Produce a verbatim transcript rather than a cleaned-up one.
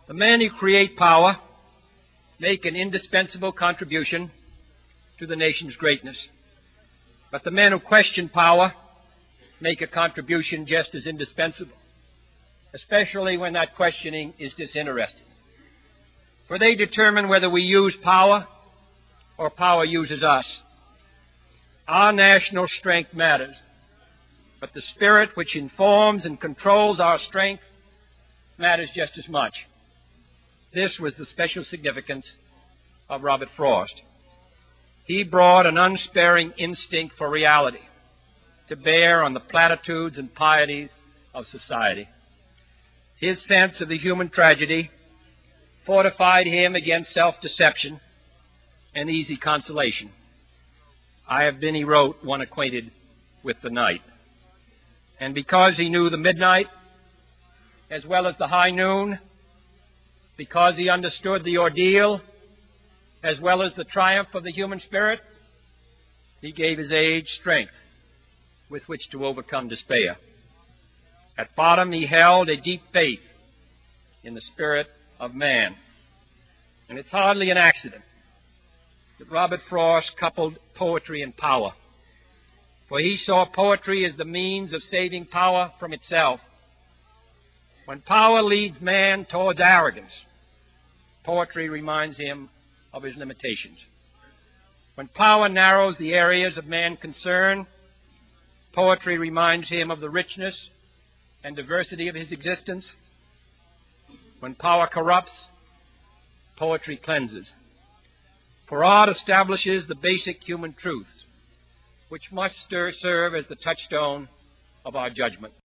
The men who create power make an indispensable contribution to the nation's greatness. But the men who question power make a contribution just as indispensable, especially when that questioning is disinterested. For they determine whether we use power or power uses us. Our national strength matters, but the spirit which informs and controls our strength matters just as much. This was the special significance of Robert Frost. He brought an unsparing instinct for reality to bear on the platitudes and pieties of society. His sense of the human tragedy fortified him against self-deception and easy consolation. I have been, he wrote, one acquainted with the night. And because he knew the midnight as well as the high noon, because he understood the ordeal as well as the triumph of the human spirit, he gave his age strength with which to overcome despair. At bottom, he held a deep faith in the spirit of man. And it's hardly an accident that Robert Frost coupled poetry and power, for he saw poetry as the means of saving power from itself. When power leads man towards arrogance, poetry reminds him of his limitations. When power narrows the areas of man's concern, poetry reminds him of the richness and diversity of his existence. When power corrupts, poetry cleanses. For art establishes the basic human truths, which must serve as the touchstone of our judgment.